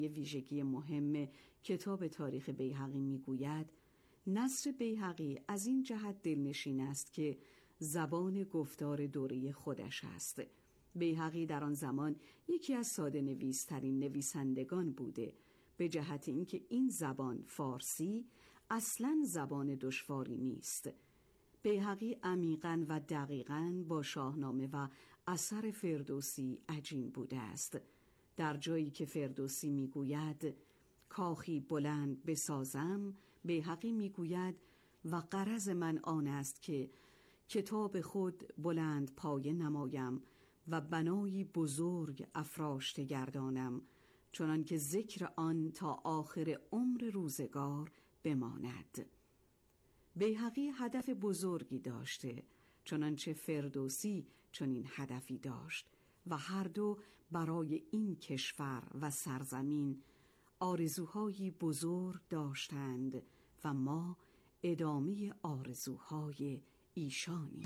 یه ویژگی مهم کتاب تاریخ بیهقی میگوید نثر بیهقی از این جهت دلنشین است که زبان گفتار دوره خودش است. بیهقی در آن زمان یکی از ساده نویس‌ترین نویسندگان بوده، به جهت اینکه این زبان فارسی اصلاً زبان دشواری نیست. بیهقی عمیقاً و دقیقاً با شاهنامه و اثر فردوسی عجین بوده است. در جایی که فردوسی میگوید کاخی بلند بسازم، بیهقی میگوید و غرض من آن است که کتاب خود بلند پایه نمایم و بنایی بزرگ افراشته گردانم، چنان که ذکر آن تا آخر عمر روزگار بماند. بیهقی هدف بزرگی داشته، چنانچه فردوسی چنین هدفی داشت و هر دو برای این کشور و سرزمین آرزوهایی بزرگ داشتند و ما ادامه آرزوهای ایشانیم.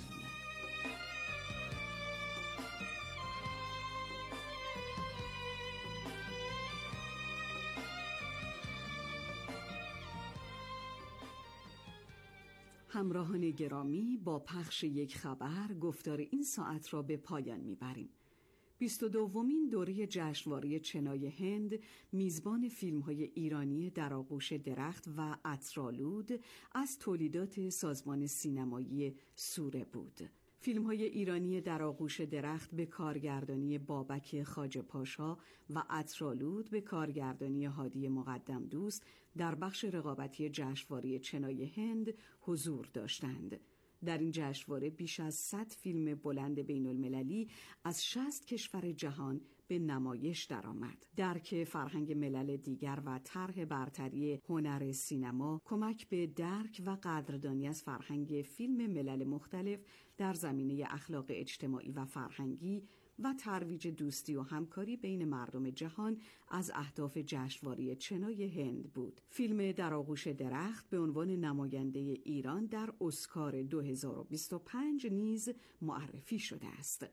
همراهان گرامی، با پخش یک خبر گفتار این ساعت را به پایان میبریم. 22مین دوره جشنواره چنای هند میزبان فیلم‌های ایرانی در آغوش درخت و عطرآلود از تولیدات سازمان سینمایی سوره بود. فیلم‌های ایرانی در آغوش درخت به کارگردانی بابک خواجه‌پاشا و عطرآلود به کارگردانی هادی مقدم دوست در بخش رقابتی جشنواره چنای هند حضور داشتند. در این جشنواره بیش از 100 فیلم بلند بین المللی از 60 کشور جهان به نمایش درآمد. درک فرهنگ ملل دیگر و طرح برتری هنر سینما کمک به درک و قدردانی از فرهنگ فیلم ملل مختلف در زمینه اخلاق اجتماعی و فرهنگی و ترویج دوستی و همکاری بین مردم جهان از اهداف جشنواره چنای هند بود. فیلم در آغوش درخت به عنوان نماینده ایران در اسکار 2025 نیز معرفی شده است.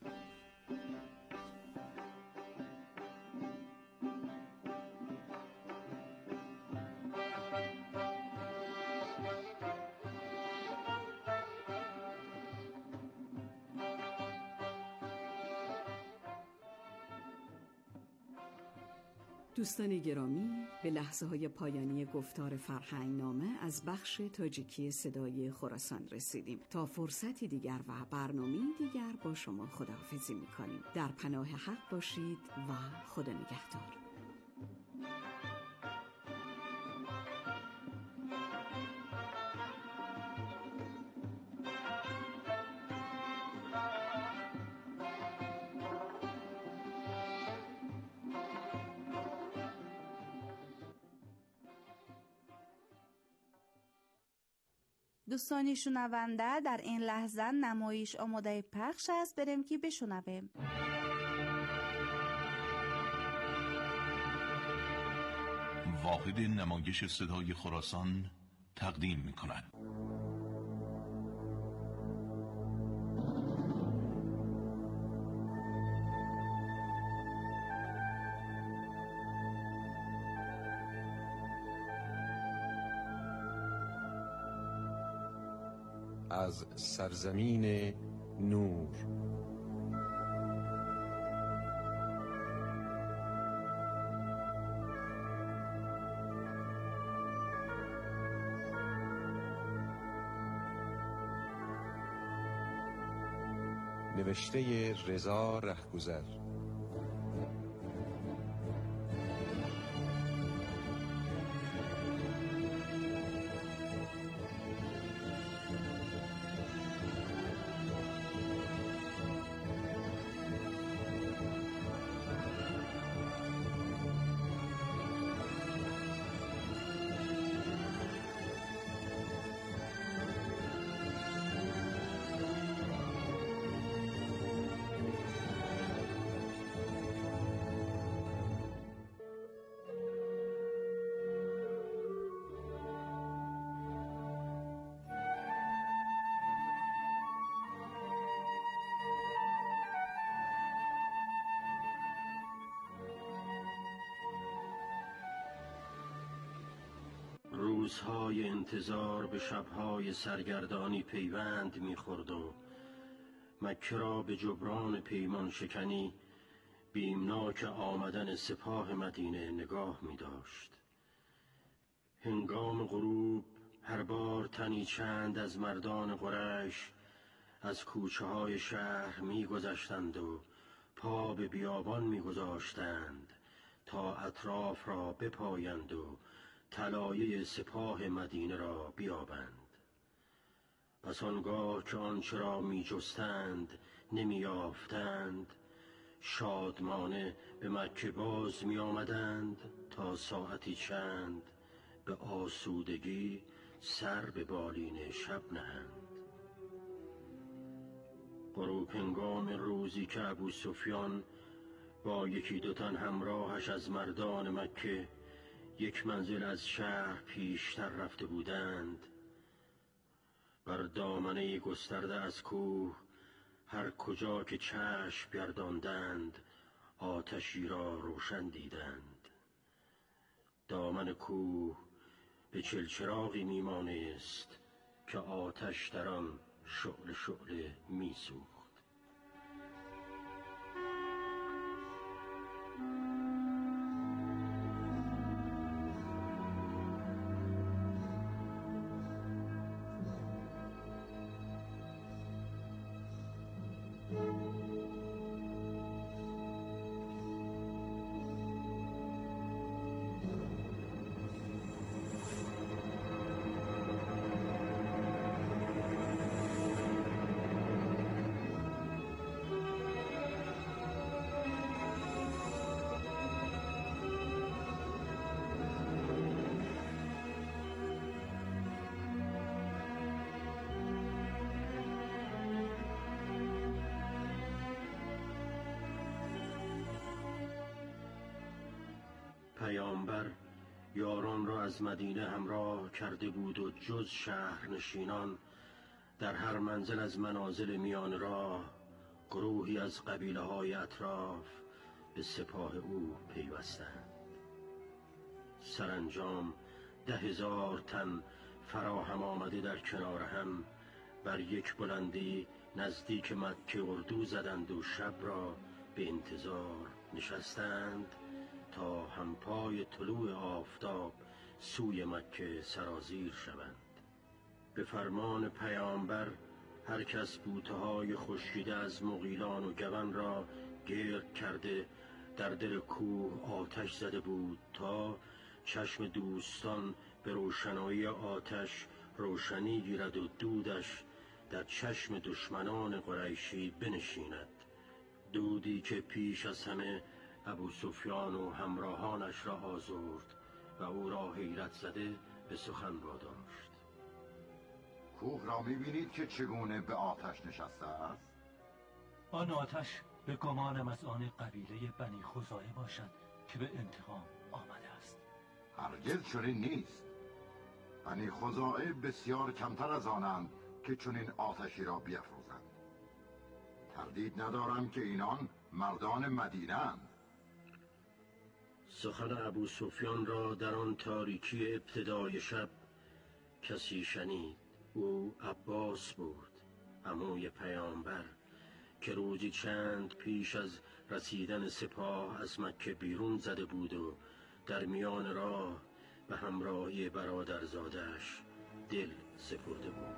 دوستان گرامی، به لحظه‌های پایانی گفتار فرهنگنامه از بخش تاجیکی صدای خراسان رسیدیم. تا فرصتی دیگر و برنامه‌ای دیگر با شما خداحافظی می‌کنیم. در پناه حق باشید و خدا نگهدار. دوستانی شنونده، در این لحظه نمایش آماده پخش است، بریم که بشنویم. واحد نمایش صدای خراسان تقدیم می‌کند. از سرزمین نور. نوشته رضا رهگذر. روزهای انتظار به شبهای سرگردانی پیوند می‌خورد و مکه را به جبران پیمان شکنی بیمناک آمدن سپاه مدینه نگاه می‌داشت. هنگام غروب هر بار تنی چند از مردان قریش از کوچه‌های شهر می‌گذشتند و پا به بیابان می‌گذاشتند تا اطراف را بپایند و طلایه سپاه مدینه را بیابند. پس آنگاه که آنچه را می‌جستند نمی‌یافتند، شادمانه به مکه باز می‌آمدند تا ساعتی چند به آسودگی سر به بالین شب نهند. غروب هنگام روزی که ابوسفیان با یکی دو تن همراهش از مردان مکه یک منزل از شهر پیشتر رفته بودند، بر دامنه گسترده از کوه هر کجا که چشم گرداندند آتشی را روشن دیدند. دامن کوه به چلچراغی میمانست که آتش در آن شعله شعله میسوخت. پیامبر یاران را از مدینه همراه کرده بود و جز شهرنشینان در هر منزل از منازل میان راه گروهی از قبیله های اطراف به سپاه او پیوستند. سرانجام 10,000 تن فراهم آمده در کنار هم بر یک بلندی نزدیک مکه اردو زدند و شب را به انتظار نشستند تا همپای طلوع آفتاب سوی مکه سرازیر شوند. به فرمان پیامبر هر کس بوته‌های خشکیده از مغیلان و گون را گرد کرده در دل کوه آتش زده بود تا چشم دوستان به روشنایی آتش روشنی گیرد و دودش در چشم دشمنان قریشی بنشیند. دودی که پیش از همه ابوسفیان و همراهانش را آزرد و او را حیرت زده به سخن واداشت. کوه را می‌بینید که چگونه به آتش نشسته است؟ آن آتش به گمانم از آن قبیله بنی خزاعه باشد که به انتقام آمده است. هرگز چنین نیست. بنی خزاعه بسیار کمتر از آنند که چنین آتشی را بیفروزند. تردید ندارم که اینان مردان مدینه اند. سخن ابوسفیان را در آن تاریکی ابتدای شب کسی شنید. او عباس بود، عموی پیامبر، که روزی چند پیش از رسیدن سپاه از مکه بیرون زده بود و در میان راه به همراهی برادرزادش دل سپرده بود.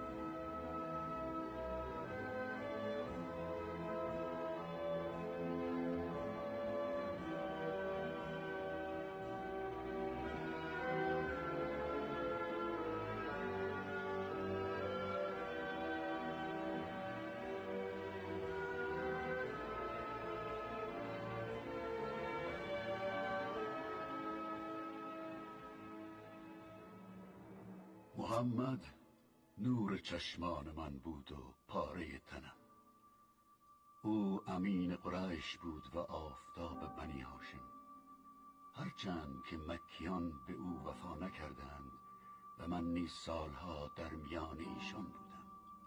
محمد نور چشمان من بود و پاره تنم. او امین قریش بود و آفتاب بنی هاشم. هرچند که مکیان به او وفا نکردند و من نیز سالها در میان ایشان بودم،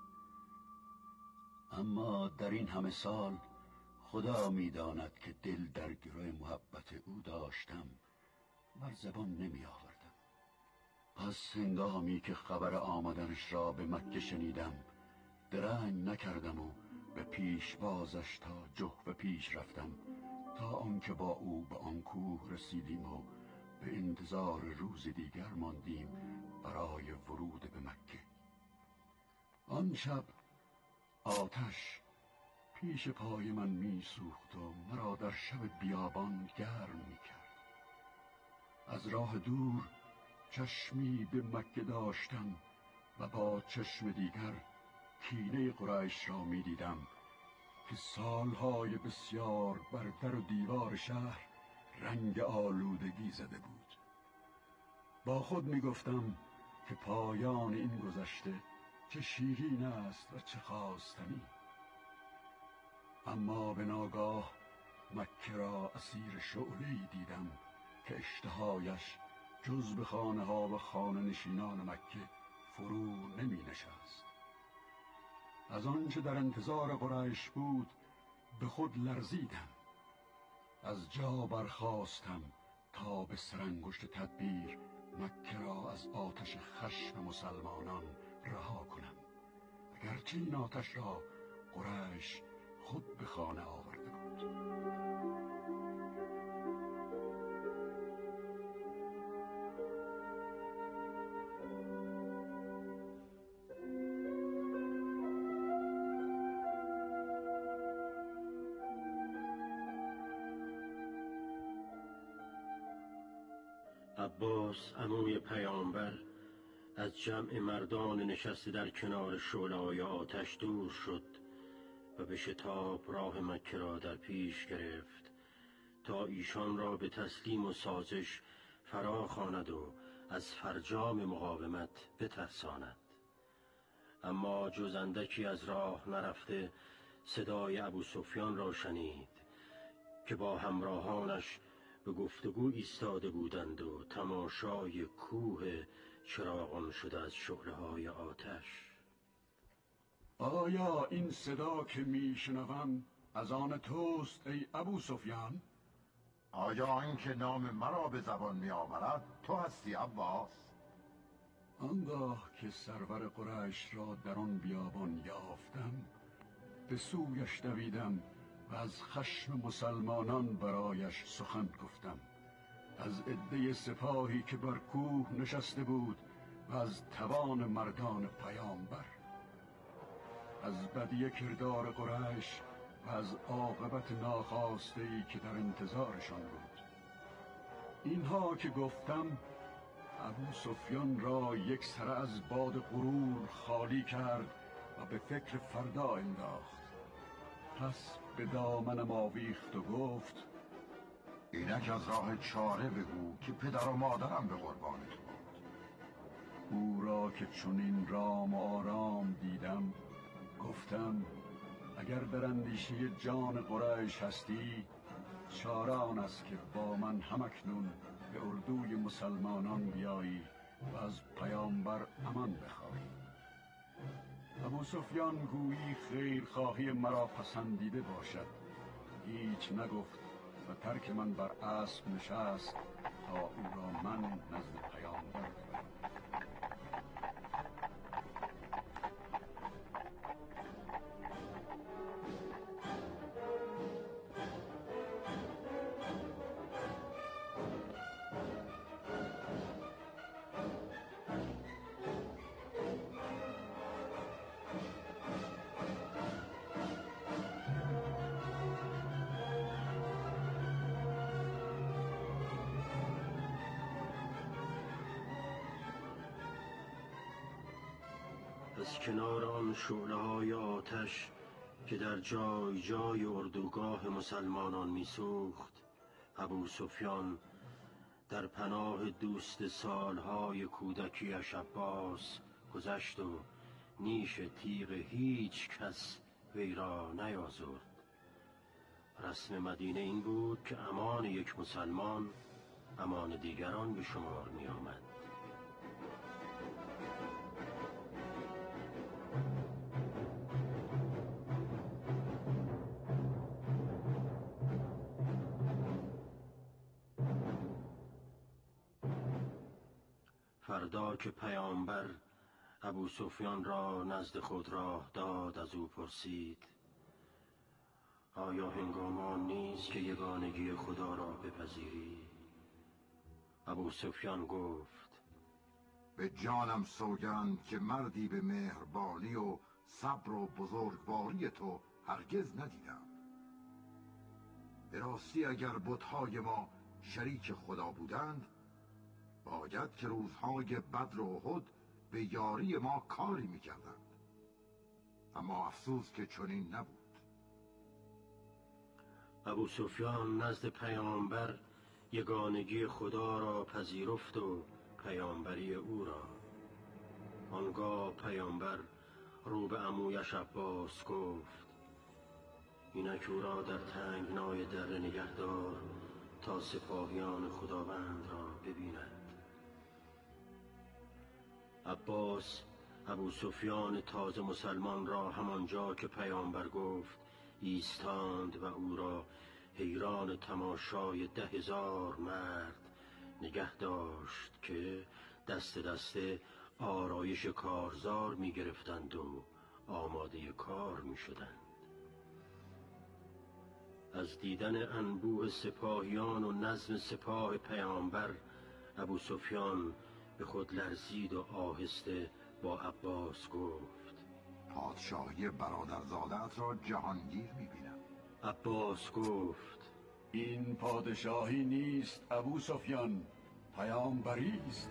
اما در این همه سال خدا می‌داند که دل در گروه محبت او داشتم و زبان نمی آوردم. پس هنگامی که خبر آمدنش را به مکه شنیدم درنگ نکردم و به پیش بازش تا جحفه پیش رفتم تا آنکه با او به آن کوه رسیدیم و به انتظار روز دیگر ماندیم برای ورود به مکه. آن شب آتش پیش پای من می سوخت و مرا در شب بیابان گرم می کرد. از راه دور چشمی به مکه داشتم و با چشم دیگر کینه قریش را می دیدم که سالهای بسیار بر در و دیوار شهر رنگ آلودگی زده بود. با خود می گفتم که پایان این گذشته چه شیرین است و چه خواستنی. اما به ناگاه مکه را اسیر شعله‌ای دیدم که اشتهایش جز به خانه ها و خانه نشینان مکه فرو نمی نشست. از آنچه در انتظار قریش بود به خود لرزیدم. از جا برخاستم تا به سرانگشت تدبیر مکه را از آتش خشم مسلمانان رها کنم، اگرچه این آتش را قریش خود به خانه آورده بود. عباس عموی پیامبر از جمع مردان نشسته در کنار شعله‌های آتش دور شد و به شتاب راه مکه را در پیش گرفت تا ایشان را به تسلیم و سازش فرا خواند و از فرجام مقاومت بترساند. اما جز اندکی از راه نرفته صدای ابوسفیان را شنید که با همراهانش به گفتگو ایستاده بودند و تماشای کوه چراغان شده از شعله‌های آتش. آیا این صدا که میشنوم از آن توست ای ابوسفیان؟ آیا آنکه نام مرا به زبان می آورد تو هستی عباس؟ آنگاه که سرور قریش را در آن بیابان یافتم به سویش دویدم و از خشم مسلمانان برایش سخن گفتم، از عده سپاهی که بر کوه نشسته بود و از توان مردان پیامبر، از بدی کردار قریش و از عاقبت ناخواسته ای که در انتظارشان بود. اینها که گفتم ابوسفیان را یک سره از باد غرور خالی کرد و به فکر فردا انداخت. پس به دامنم آویخت و گفت اینک از راه چاره بگو که پدر و مادرم به قربان تو بود. او را که چنین رام و آرام دیدم گفتم اگر در اندیشه جان قریش هستی چاره آن است که با من همکنون به اردوی مسلمانان بیایی و از پیامبر امان بخواهی. ابوسفیان گویی خیرخواهی مرا پسندیده باشد، هیچ نگفت و ترک من بر اسب نشست تا او را من نزد پیامبر ببرم. از کنار آن شعله‌های آتش که در جای جای اردوگاه مسلمانان می‌سوخت، ابوسفیان در پناه دوست سالهای کودکی‌اش عباس گذشت و نیش تیغ هیچ کس وی را نیازرد. رسم مدینه این بود که امان یک مسلمان امان دیگران به شمار می آمد. فردا که پیامبر ابو سفیان را نزد خود راه داد، از او پرسید: آیا هنگام آن نیست که یگانگی خدا را بپذیری؟ ابو سفیان گفت: به جانم سوگند که مردی به مهربانی و صبر و بزرگواری تو هرگز ندیدم. به راستی اگر بت‌های ما شریک خدا بودند، باید که روزهای بدر و احد به یاری ما کاری می‌کردند، اما افسوس که چنین نبود. ابو سفیان نزد پیامبر یگانگی خدا را پذیرفت و پیامبری او را. آنگاه پیامبر رو به عمویش عباس گفت: اینک او را در تنگنای دره نگهدار تا سپاهیان خداوند را ببیند. عباس ابو سفیان تازه مسلمان را همانجا که پیامبر گفت ایستاند و او را حیران تماشای 10,000 مرد نگه داشت که دست دسته آرایش کارزار می گرفتند و آماده کار می شدند. از دیدن انبوه سپاهیان و نظم سپاه پیامبر ابو سفیان به خود لرزید و آهسته با عباس گفت: پادشاهی برادرزاده‌ات را جهانگیر می‌بینم. عباس گفت: این پادشاهی نیست ابو سفیان، پیامبری است.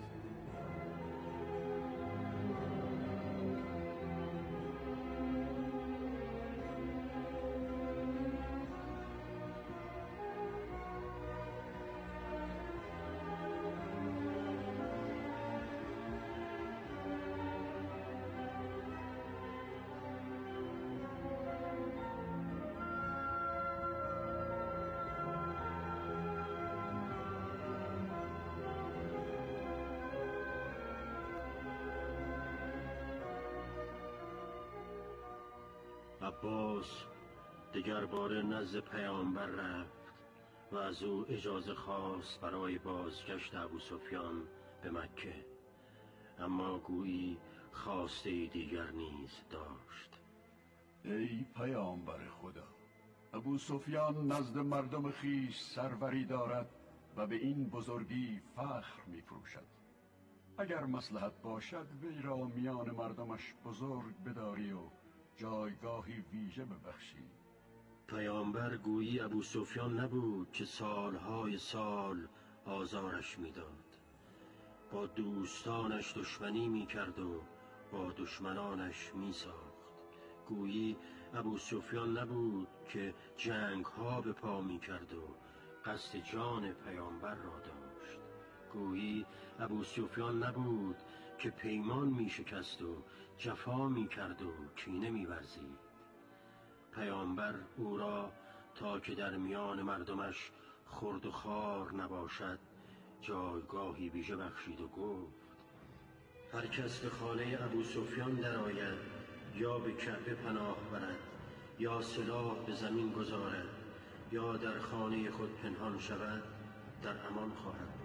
عباس دگر باره نزد پیامبر رفت و از او اجازه خواست برای بازگشت ابو سفیان به مکه، اما گویی خواسته دیگر نیز داشت. ای پیامبر خدا، ابو سفیان نزد مردم خیش سروری دارد و به این بزرگی فخر می‌فروشد. اگر مصلحت باشد وی را میان مردمش بزرگ بداری و جایگاهی ویژه ببخشی. پیامبر گویی ابو سفیان نبود که سالهای سال آزارش میداد، با دوستانش دشمنی میکرد و با دشمنانش میساخت. گویی ابو سفیان نبود که جنگ ها به پا میکرد و قصد جان پیامبر را داشت. گویی ابو سفیان نبود که پیمان میشکست و جفا میکرد و کینه میورزید. پیامبر او را تا که در میان مردمش خرد و خوار نباشد جایگاهی ویژه بخشید و گفت: هر کس به خانه ابو سفیان درآید یا به کعبه پناه برد یا سلاح به زمین گذارد یا در خانه خود پنهان شود در امان خواهد بود.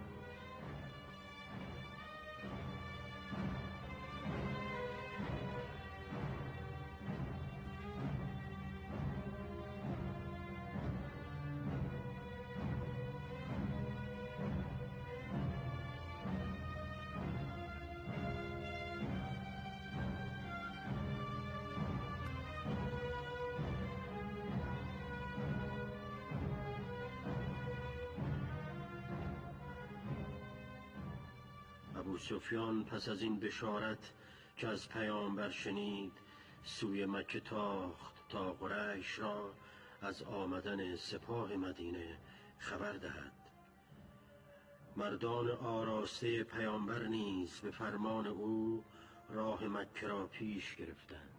ابو سفیان پس از این بشارت که از پیامبر شنید سوی مکه تاخت تا قریش را از آمدن سپاه مدینه خبر دهد. مردان آراسته پیامبر نیز به فرمان او راه مکه را پیش گرفتند.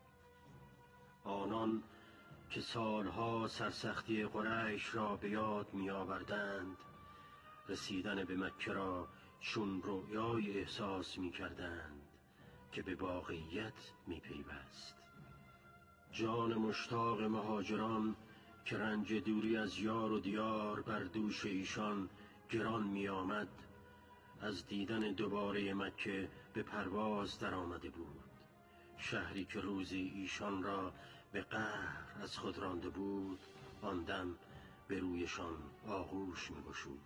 آنان که سالها سرسختی قریش را به یاد می آوردند رسیدن به مکه را چون رؤیای احساس می کردند که به واقعیت می پیوست. جان مشتاق مهاجران که رنج دوری از یار و دیار بر دوش ایشان گران می آمد از دیدن دوباره مکه به پرواز در آمده بود. شهری که روزی ایشان را به قهر از خود رانده بود، آن دم به رویشان آغوش می گشود.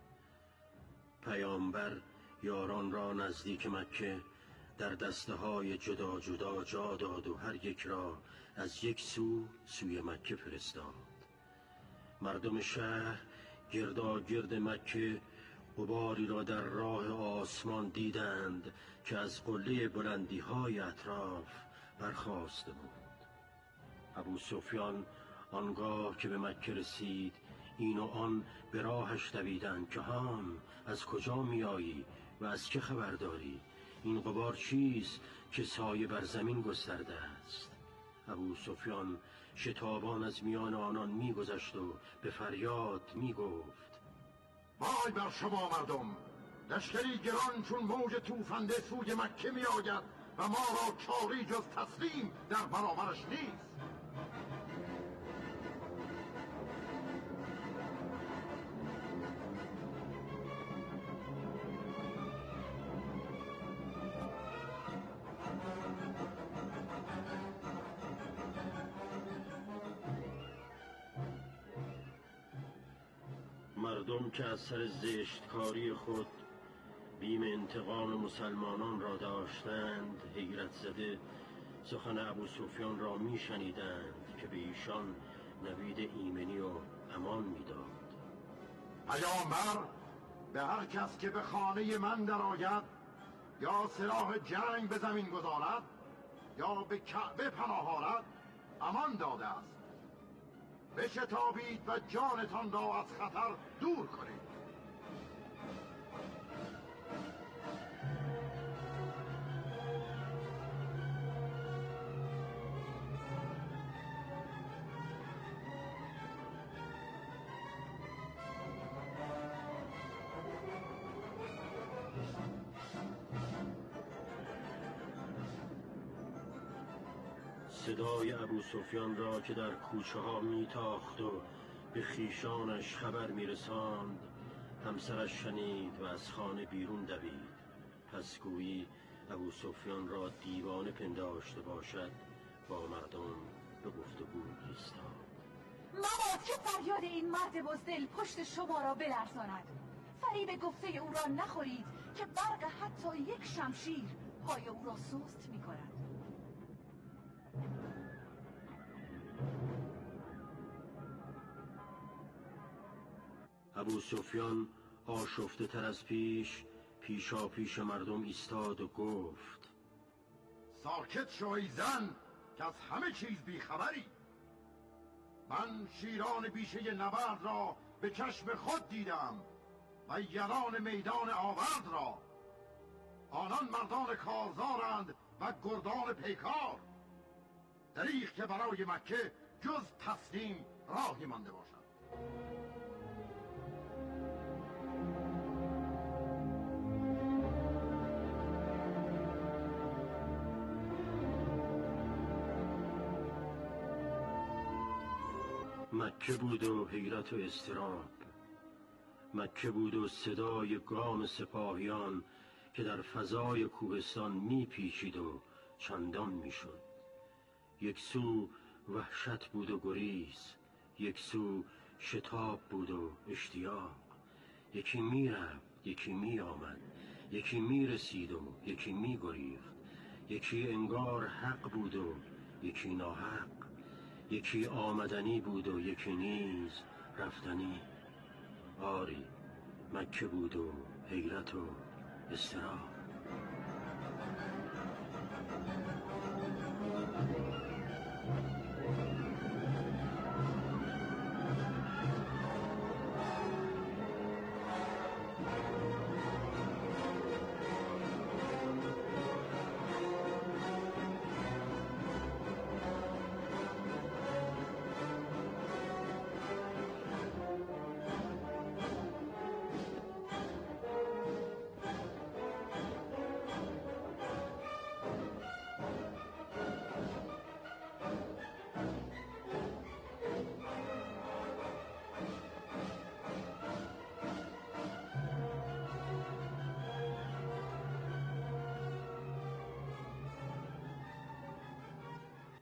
پیامبر یاران را نزدیک مکه در دسته های جدا جدا جا داد و هر یک را از یک سوی مکه فرستاد. مردم شهر گرداگرد مکه غباری را در راه آسمان دیدند که از قله بلندی های اطراف برخاسته بود. ابو سفیان آنگاه که به مکه رسید، این و آن به راهش دویدند که هم از کجا می آیی و از چه خبر داری؟ این غبار چیست که سایه بر زمین گسترده است؟ ابو سفیان شتابان از میان آنان می گذشت و به فریاد می گفت: وای بر شما مردم! لشکری گران چون موج توفنده سوی مکه می آید و ما را چاری جز تسلیم در برابرش نیست. مردم که از سر زشتکاری خود بیم انتقام مسلمانان را داشتند، حیرت زده سخن ابو سفیان را می شنیدند که به ایشان نوید ایمنی و امان می داد. پیامبر به هر کس که به خانه من درآید یا سلاح جنگ به زمین گذارد یا به کعبه پناه آرد امان داده است. بشتابید و جانتان را از خطر دور کنید. صدای ابو سفیان را که در کوچه ها می تاخت و به خیشانش خبر می رساند همسرش شنید و از خانه بیرون دوید. پس گویی ابو سفیان را دیوانه پنداشته باشد با مردم به گفتگو ایستاد. مباد که فریاد این مرد بزدل پشت شما را بلرزاند. فریب گفته او را نخورید که برق حتی یک شمشیر پای او را سست می کند. ابو سفیان آشفته تر از پیشا پیش مردم ایستاد و گفت: ساکت شوی زن که از همه چیز بیخبری. من شیران بیشه نبرد را به چشم خود دیدم و یلان میدان آورد را. آنان مردان کارزارند و گردان پیکار. دریغ که برای مکه جز تسلیم راهی مانده باشد. مکه بود و حیرت و اضطراب. مکه بود و صدای گام سپاهیان که در فضای کوهستان میپیچید و چندان میشد. یک سو وحشت بود و گریز، یک سو شتاب بود و اشتیاق. یکی میرفت، یکی میآمد، یکی میرسید و یکی میگریخت. یکی انگار حق بود و یکی ناحق، یکی آمدنی بود و یکی نیز رفتنی. آری مکه بود و حیرت و اضطراب.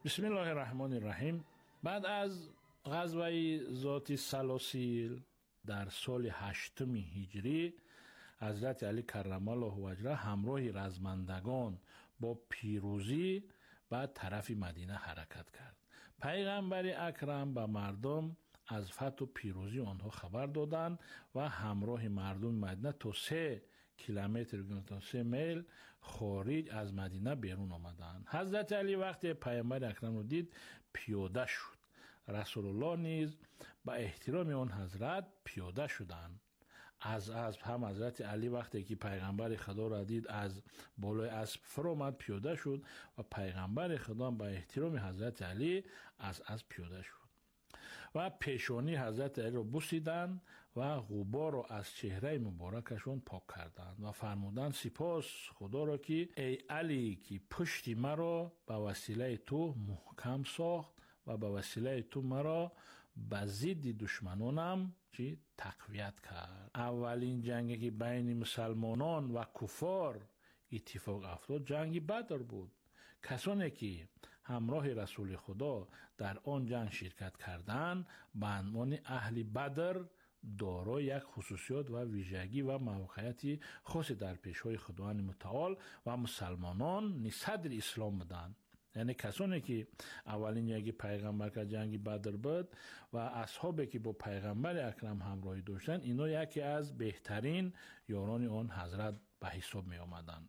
بسم الله الرحمن الرحیم. بعد از غزوه ذات سلاسیل در سال 8 هجری حضرت علی کرم الله وجهه همراه رزمندگان با پیروزی به طرف مدینه حرکت کرد. پیغمبر اکرم به مردم از فتح و پیروزی آنها خبر دادند و همراه مردم مدینه تا 3 کیلومتر تا 3 میل خارج از مدینه بیرون آمدند. حضرت علی وقتی پیامبر اکرم رو دید پیاده شد. رسول الله نیز به احترام آن حضرت پیاده شدند. از اسب هم حضرت علی وقتی که پیغمبر خدا را دید از بالای اسب فرآمد پیاده شد و پیغمبر خدا به احترام حضرت علی از اسب پیاده شد و پیشانی حضرت علی را بوسیدند و غبار را از چهره مبارکشون پاک کردند و فرمودند سپاس خدا را که ای علی که پشت مرا به وسیله تو محکم ساخت و به وسیله تو مرا به ضد دشمنانم تقویت کرد. اولین جنگی که بین مسلمانان و کفار اتفاق افتاد جنگ بدر بود. کسانی که همراه رسول خدا در آن جنگ شرکت کردند به عنوان اهل بدر دارای یک خصوصیات و ویژگی و موقعیت خاصی در پیش‌های خداوند متعال و مسلمانان صدر اسلام بودند. یعنی کسانی که اولین یکی پیغمبر که جنگ بدر بود و اصحابی که با پیغمبر اکرم همراهی داشتن اینا یکی از بهترین یاران آن حضرت به حساب می آمدند.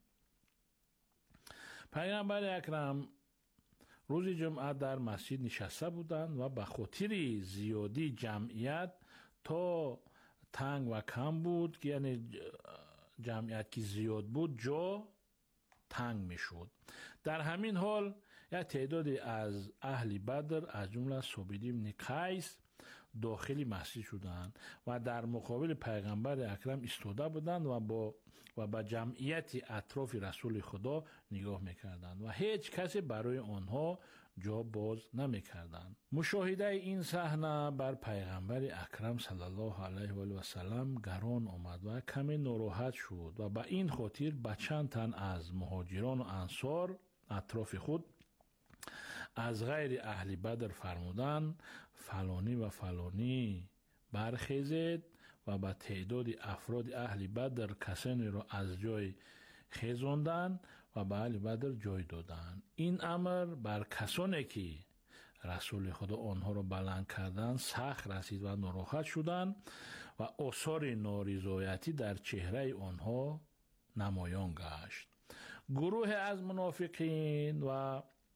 پیغمبر اکرم روز جمعه در مسجد نشسته بودند و به خاطر زیادی جمعیت تا تنگ و کم بود که یعنی جمعیت که زیاد بود جا تنگ می شد. در همین حال یک تعدادی از اهل بدر از جمله ثابت بن قیس داخل مسجد شدند و در مقابل پیغمبر اکرم ایستاده بودند و با جمعیت اطراف رسول خدا نگاه میکردند و هیچ کسی برای آنها جا باز نمیکردند. مشاهده این صحنه بر پیغمبر اکرم صلی الله علیه و سلم گران آمد و کمی ناراحت شد و به این خاطر به چند تن از مهاجران و انصار اطراف خود از غیر اهل بدر فرمودند فلانی و فلانی برخیزید و به تعداد افراد اهل بدر کسانی را از جای خیزاندند و به اهل بدر جای دادند. این امر بر کسانی که رسول خدا آنها را بلند کردند سخت رسید و ناراحت شدند و آثار نارضایتی در چهره آنها نمایان گشت. گروه از منافقین و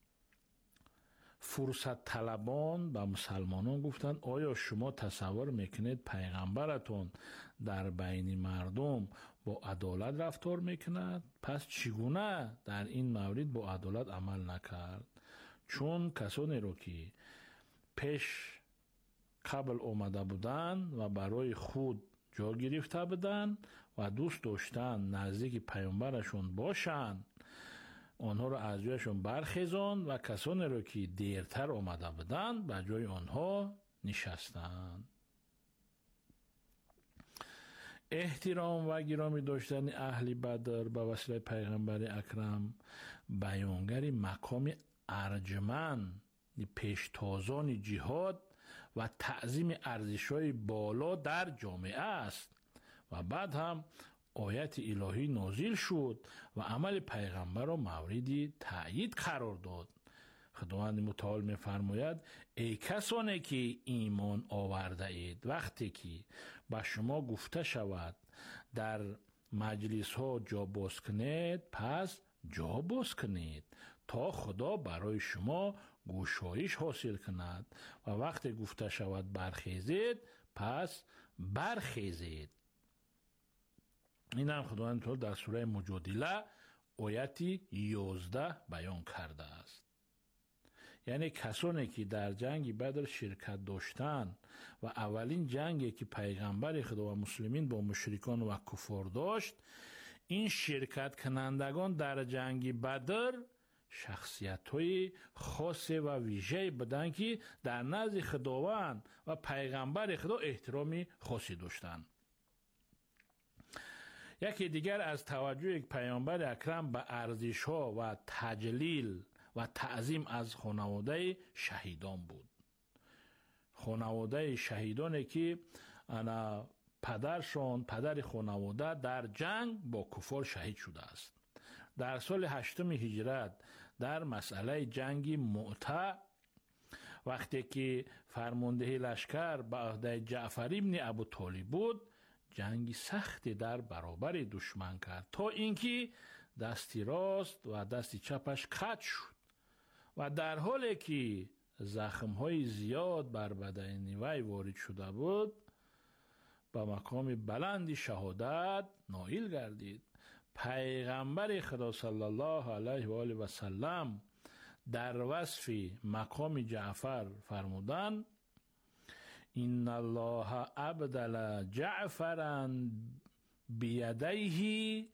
فرصت طلبان به مسلمانان گفتند آیا شما تصور میکنید پیغمبرتون در بین مردم با عدالت رفتار میکند؟ پس چگونه در این مورد با عدالت عمل نکرد؟ چون کسانی رو که پیش قبل آمده بودند و برای خود جا گرفته بودند و دوست داشتند نزدیک پیامبرشون باشند آنها را از جایشون برخیزاند و کسانی را که دیرتر آمده بودند به جای آنها نشستند. احترام و گرامی داشتن اهل بدر به وسیله پیغمبر اکرم بیانگر مقام ارجمند پیشتازان جهاد و تعظیم ارزش‌های بالا در جامعه است. و بعد هم آیت الهی نازل شد و عمل پیغمبر را مورد تأیید قرار داد. خداوند متعال می فرماید ای کسانی که ایمان آورده اید وقتی که به شما گفته شود در مجلس ها جا باز کنید پس جا باز کنید تا خدا برای شما گشایش حاصل کند و وقتی گفته شود برخیزید پس برخیزید. این هم خداوند در سوره مجادله آیت 11 بیان کرده است. یعنی کسانی که در جنگ بدر شرکت داشتند و اولین جنگی که پیغمبر خدا و مسلمین با مشرکان و کفار داشت این شرکت کنندگان در جنگ بدر شخصیت‌های خاص و ویژه‌ای بودند که در نزد خداوند و پیغمبر خدا احترامی خاصی داشتند. یکی دیگر از توجه پیامبر اکرم به ارزش‌ها و تجلیل و تعظیم از خانواده شهیدان بود. خانواده شهیدانی که انا پدرشان، پدر خانواده در جنگ با کفار شهید شده است. در سال 8 هجرت در مسئله جنگ مؤته وقتی که فرمانده لشکر به عهده جعفر ابن ابو طالب بود، جنگ سختی در برابر دشمن کرد تا اینکه دستی راست و دستی چپش قطع شد و در حالی که زخم‌های زیاد بر بدن وی وارد شده بود به مقام بلندی شهادت نائل گردید. پیغمبر خدا صلی الله علیه و آله و سلم در وصف مقام جعفر فرمودند: ان الله ابدل جعفرا بیدیه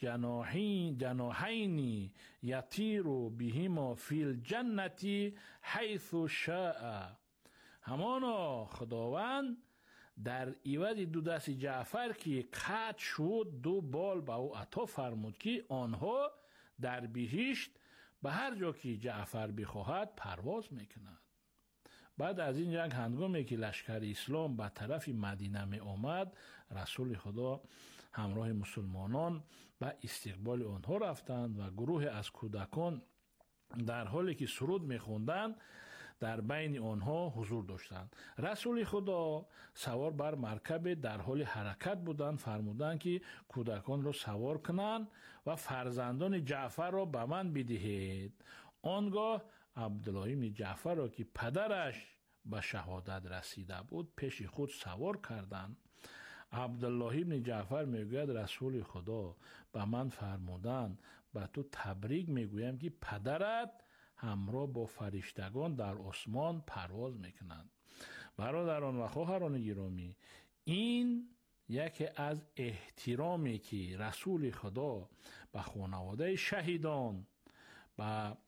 جناحین یطیر بهما فی الجنة حیث شاء. همانا خداوند در عوض دو دست جعفر که قطع شد 2 بال به او عطا فرمود که آنها در بهشت به هر جا که جعفر بخواهد پرواز میکند. بعد از این جنگ هنگامی که لشکر اسلام به طرف مدینه می آمد، رسول خدا همراه مسلمانان به استقبال آنها رفتند و گروه از کودکان در حالی که سرود میخوندند در بین آنها حضور داشتند. رسول خدا سوار بر مرکب در حال حرکت بودند. فرمودند که کودکان را سوار کنند و فرزندان جعفر را به من بدهید. آنگاه عبدالله ابن جعفر را که پدرش به شهادت رسیده بود پیش خود سوار کردند. عبدالله ابن جعفر میگوید رسول خدا به من فرمودند به تو تبریک میگویم که پدرت همراه با فرشتگان در آسمان پرواز میکنند. برادران و خواهران گرامی، این یکی از احترامی که رسول خدا به خانواده شهیدان، به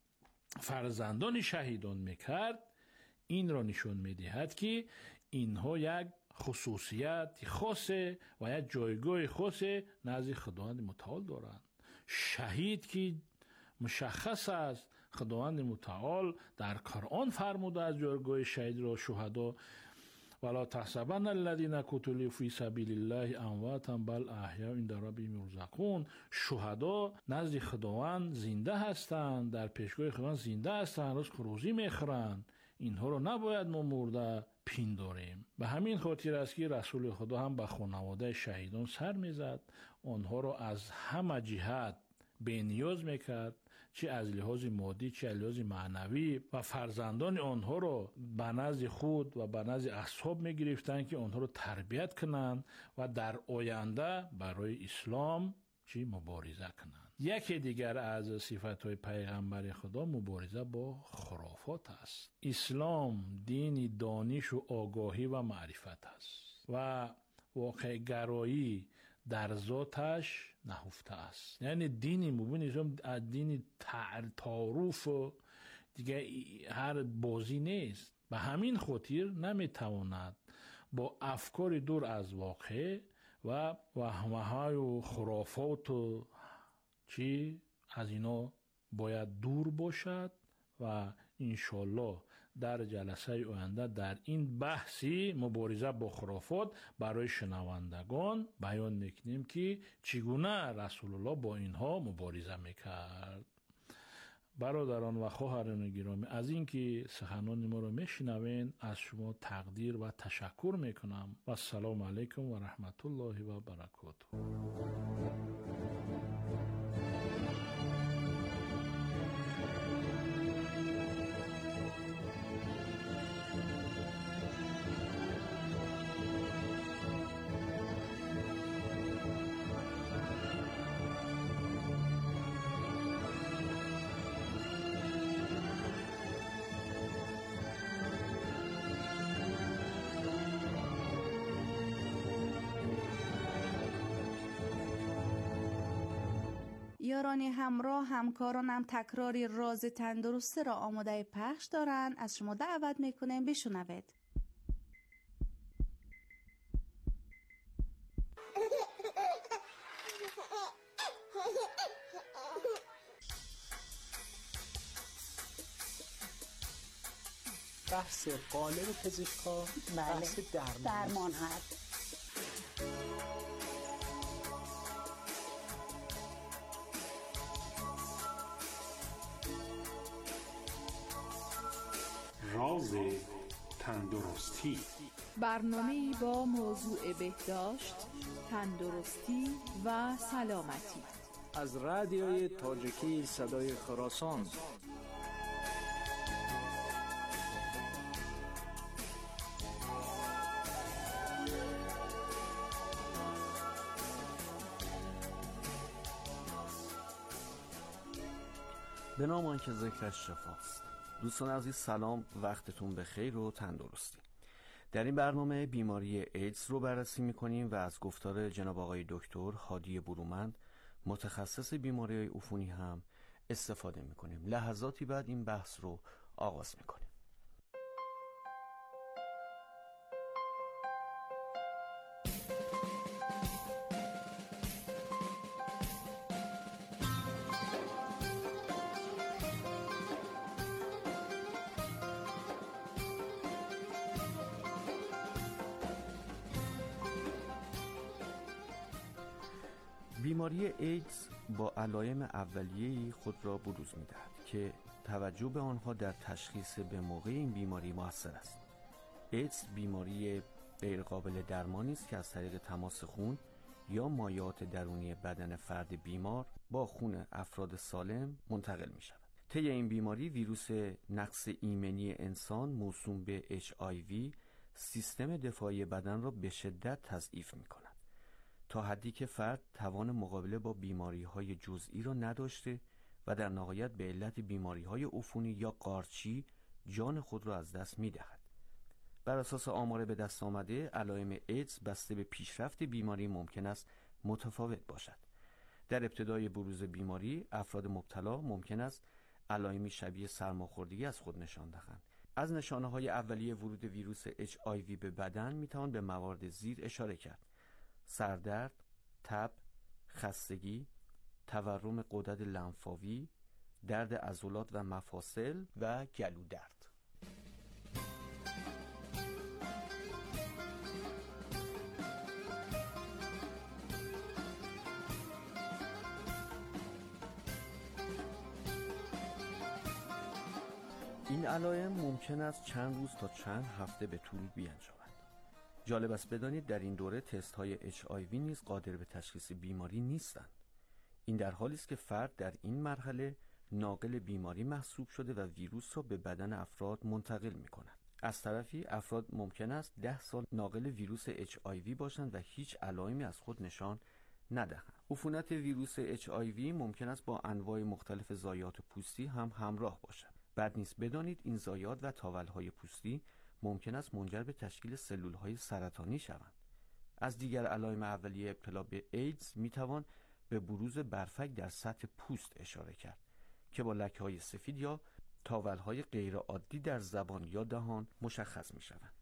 فرزندان شهیدان میکرد، این را نشون میدهد که اینها یک خصوصیت خاص و یک جایگاه خاص نزد خداوند متعال دارند. شهید که مشخص است، خداوند متعال در قرآن فرموده از جایگاه شهید را شهدا ولا تحسبن الذين قتلوا في سبيل الله امواتا بل احیاء عند ربهم یرزقون. شهدا نزد خداوند زنده هستند، در پیشگاه خداوند زنده هستند، رزق روزی میخورند. اینها رو نباید ما مرده پنداریم. به همین خاطر است که رسول خدا هم به خانواده شهیدان سر میزد، آنها رو از همه جهت بی‌نیاز میکرد، چه از لحاظ مادی چه از لحاظ معنوی، و فرزندان آنها رو به نزد خود و به نزد اصحاب میگرفتند که آنها رو تربیت کنند و در آینده برای اسلام مبارزه کنند. یکی دیگر از صفات‌های پیغمبر خدا مبارزه با خرافات است. اسلام دین دانش و آگاهی و معرفت است و واقع گرایی در ذاتش نهفته است. یعنی دین مبین از دین تعارف دیگه هر بازی نیست. به همین خاطر نمیتواند با افکار دور از واقع و وهمه‌های و خرافات و از اینا باید دور باشد و انشالله در جلسه آینده در این بحثی مبارزه با خرافات برای شنوندگان بیان میکنیم که چگونه رسول الله با اینها مبارزه میکرد. برادران و خواهران گرامی، از اینکه سخنان ما رو میشنوین از شما تقدیر و تشکر میکنم و السلام علیکم و رحمت الله و برکاته. یاران همراه، همکارانم تکراری راز تندرست را آماده پخش دارند. از شما دعوت میکنیم بشنوید. بحث قالب پزشکا بحث درمان هست. راز تندرستی، برنامه‌ای با موضوع بهداشت، تندرستی و سلامتی از رادیوی تاجیکی صدای خراسان. به نام آنکه ذکرش شفاست. دوستان عزیز سلام، وقتتون بخیر و تندرستی. در این برنامه بیماری ایدز رو بررسی میکنیم و از گفتار جناب آقای دکتر هادی برومند متخصص بیماری‌های عفونی هم استفاده میکنیم. لحظاتی بعد این بحث رو آغاز میکنیم. بیماری ایدز با علائم اولیه‌ای خود را بروز می‌دهد که توجه به آنها در تشخیص به موقع این بیماری مؤثر است. ایدز بیماری غیرقابل درمانی است که از طریق تماس خون یا مایعات درونی بدن فرد بیمار با خون افراد سالم منتقل می‌شود. طی این بیماری ویروس نقص ایمنی انسان موسوم به HIV سیستم دفاعی بدن را به شدت تضعیف می‌کند، تا حدی که فرد توان مقابله با بیماری‌های جزئی را نداشته و در نهایت به علت بیماری‌های عفونی یا قارچی جان خود را از دست می‌دهد. بر اساس آمار به دست آمده، علائم ایدز بسته به پیشرفت بیماری ممکن است متفاوت باشد. در ابتدای بروز بیماری، افراد مبتلا ممکن است علائمی شبیه سرماخوردگی از خود نشان دهند. از نشانه‌های اولیه ورود ویروس HIV به بدن می‌توان به موارد زیر اشاره کرد: سردرد، تب، خستگی، تورم غدد لنفاوی، درد عضلات و مفاصل و گلودرد. این علائم ممکن است چند روز تا چند هفته به طول بیانجامد. جالب است بدانید در این دوره تست های HIV نیز قادر به تشخیص بیماری نیستند. این در حالی است که فرد در این مرحله ناقل بیماری محسوب شده و ویروس را به بدن افراد منتقل می کند. از طرفی افراد ممکن است 10 سال ناقل ویروس HIV باشند و هیچ علائمی از خود نشان ندهند. عفونت ویروس HIV ممکن است با انواع مختلف ضایعات پوستی هم همراه باشد. بد نیست بدانید این ضایعات و تاولهای پوستی ممکن است منجر به تشکیل سلولهای سرطانی شوند. از دیگر علائم اولیه ابتلا به ایدز میتوان به بروز برفک در سطح پوست اشاره کرد که با لکه‌های سفید یا تاولهای غیرعادی در زبان یا دهان مشخص میشوند.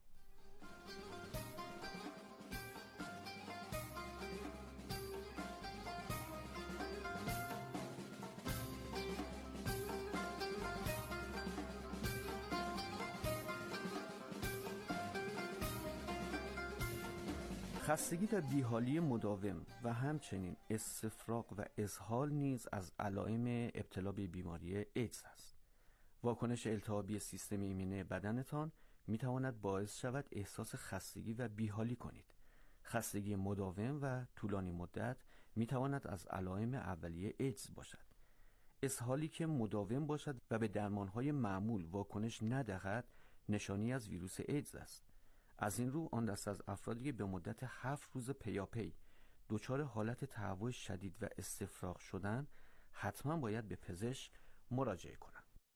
خستگی و بیحالی مداوم و همچنین استفراغ و اسهال نیز از علائم ابتلا به بیماری ایدز است. واکنش التهابی سیستم ایمنی بدنتان میتواند باعث شود احساس خستگی و بیحالی کنید. خستگی مداوم و طولانی مدت میتواند از علائم اولیه ایدز باشد. اسهالی که مداوم باشد و به درمانهای معمول واکنش ندهد نشانی از ویروس ایدز است. از این رو آن دست از افرادی که به مدت 7 روز پیاپی دچار حالت تهوع شدید و استفراغ شدن حتما باید به پزشک مراجعه کنند.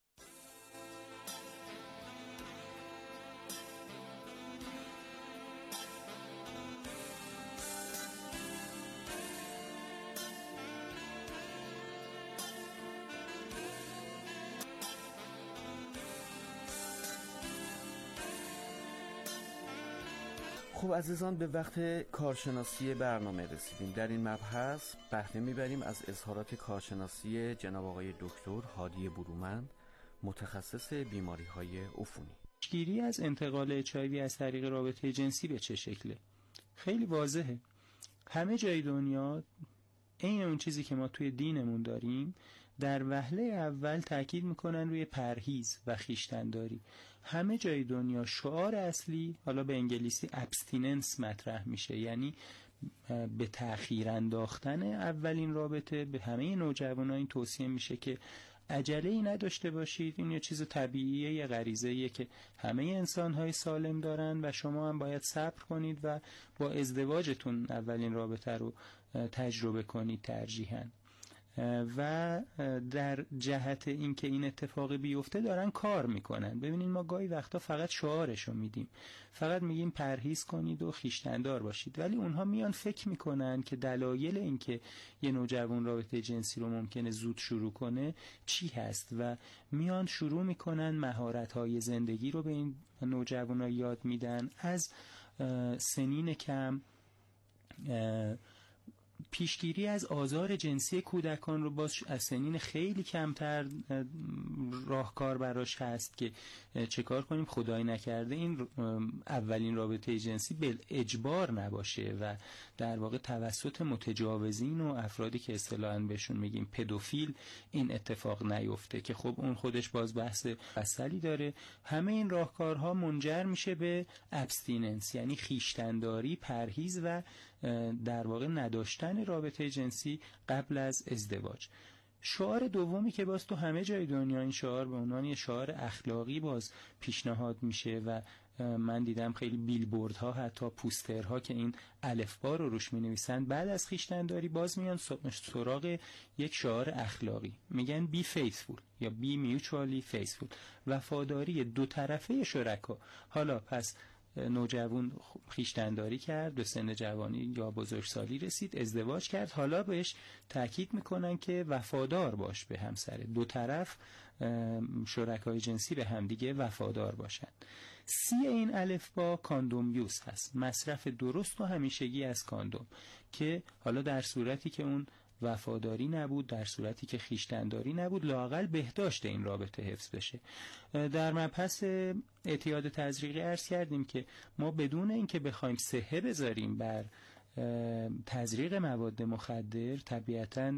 خب عزیزان، به وقت کارشناسی برنامه رسیدیم. در این مبحث بهره میبریم از اظهارات کارشناسی جناب آقای دکتر هادی برومند، متخصص بیماری‌های عفونی. پیشگیری از انتقال HIV از طریق رابطه جنسی به چه شکله؟ خیلی واضحه. همه جای دنیا این اون چیزی که ما توی دینمون داریم در وهله اول تاکید میکنن روی پرهیز و خویشتن‌داری. همه جای دنیا شعار اصلی حالا به انگلیسی ابستیننس مطرح میشه، یعنی به تأخیر انداختن اولین رابطه. به همه نوجوانان این توصیه میشه که عجله‌ای نداشته باشید، این یه چیز طبیعیه، یه غریزه‌ایه که همه انسان‌های سالم دارن و شما هم باید صبر کنید و با ازدواجتون اولین رابطه رو تجربه کنید ترجیحاً. و در جهت اینکه این اتفاق بیفته دارن کار میکنن. ببینید ما گاهی وقتا فقط شعارشو میدیم، فقط میگیم پرهیز کنید و خویشتن‌دار باشید، ولی اونها میان فکر میکنن که دلایل اینکه یه نوجوان رابطه جنسی رو ممکنه زود شروع کنه چی هست و میان شروع میکنن مهارت‌های زندگی رو به این نوجوانا یاد میدن. از سنین کم پیشگیری از آزار جنسی کودکان رو باز از سنین خیلی کمتر راهکار براش هست که چه کار کنیم خدای نکرده این اولین رابطه جنسی به اجبار نباشه و در واقع توسط متجاوزین و افرادی که اصطلاحاً بهشون میگیم پدوفیل این اتفاق نیفته که خب اون خودش باز بحث فصلی داره. همه این راهکارها منجر میشه به ابستیننس، یعنی خویشتن‌داری، پرهیز و در واقع نداشتن رابطه جنسی قبل از ازدواج. شعار دومی که باز تو همه جای دنیا این شعار به عنوان یه شعار اخلاقی باز پیشنهاد میشه و من دیدم خیلی بیلبوردها حتی پوسترها که این الفبا رو روش مینویسن بعد از خویشتن‌داری باز میان سراغ یک شعار اخلاقی، میگن بی فیثفول یا بی میوچوالی فیثفول، وفاداری دو طرفه شرکا. حالا پس نوجوان خویشتن‌داری کرد، به سن جوانی یا بزرگسالی رسید، ازدواج کرد، حالا بهش تاکید میکنن که وفادار باش به همسر، دو طرف شرکای جنسی به همدیگه وفادار باشن. سی این الفبا کاندوم یوز هست، مصرف درست و همیشگی از کاندوم، که حالا در صورتی که اون وفاداری نبود، در صورتی که خویشتن‌داری نبود، لااقل بهداشت این رابطه حفظ بشه. در مبحث اعتیاد تزریقی عرض کردیم که ما بدون اینکه بخوایم صحه بذاریم بر تزریق مواد مخدر، طبیعتاً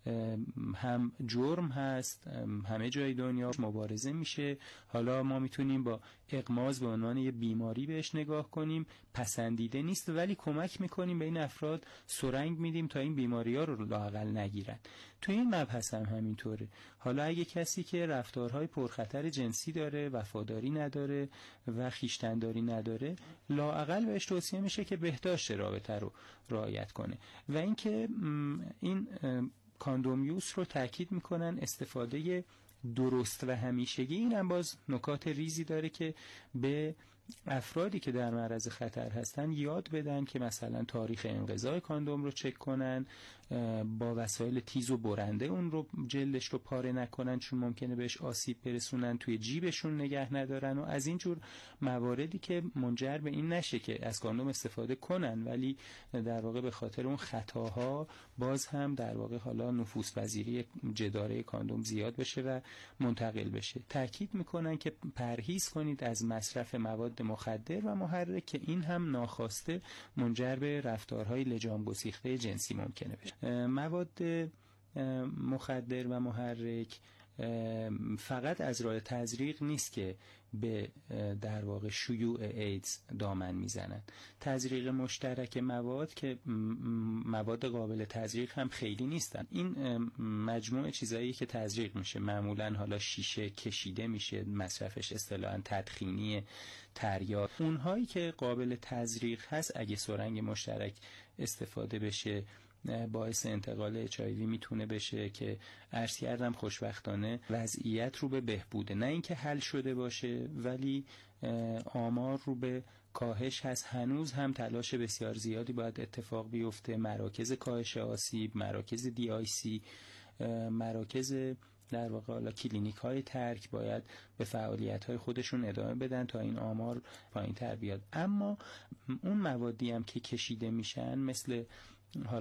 هم جرم هست، همه جای دنیا مبارزه میشه. حالا ما میتونیم با اغماض به عنوان یه بیماری بهش نگاه کنیم، پسندیده نیست ولی کمک میکنیم به این افراد، سرنگ میدیم تا این بیماری ها رو لااقل نگیرن. تو این مبحث هم همینطوره. حالا اگه کسی که رفتارهای پرخطر جنسی داره، وفاداری نداره و خویشتن‌داری نداره، لااقل بهش توصیه میشه که بهداشت رابطه رو رعایت کنه. و اینکه این کاندومیوس رو تاکید میکنن استفاده درست و همیشگی. این هم باز نکات ریزی داره که به افرادی که در معرض خطر هستن یاد بدن که مثلا تاریخ انقضای کاندوم رو چک کنن، با وسایل تیز و برنده اون رو جلدش رو پاره نکنن چون ممکنه بهش آسیب برسونن، توی جیبشون نگه ندارن و از اینجور مواردی که منجر به این نشه که از کاندوم استفاده کنن ولی در واقع به خاطر اون خطاها باز هم در واقع حالا نفوذپذیری جداره کاندوم زیاد بشه و منتقل بشه. تاکید میکنن که پرهیز کنید از مصرف مواد مخدر و محرک که این هم ناخواسته منجر به رفتارهای لجام گسیخته جنسی ممکنه بشه. مواد مخدر و محرک فقط از راه تزریق نیست که به در واقع شیوع ایدز دامن میزنن. تزریق مشترک مواد که مواد قابل تزریق هم خیلی نیستن. این مجموعه چیزایی که تزریق میشه، معمولا حالا شیشه کشیده میشه، مصرفش اصطلاحاً تدخینی، تریاک. اونهایی که قابل تزریق هست اگه سرنگ مشترک استفاده بشه باعث انتقال HIV میتونه بشه که عرض کردم خوشبختانه وضعیت رو به بهبوده، نه اینکه حل شده باشه ولی آمار رو به کاهش هست. هنوز هم تلاش بسیار زیادی باید اتفاق بیفته. مراکز کاهش آسیب، مراکز DIC، مراکز در واقع حالا کلینیک های ترک باید به فعالیت های خودشون ادامه بدن تا این آمار پایین تر بیاد. اما اون موادی هم که کشیده میشن مثل حالا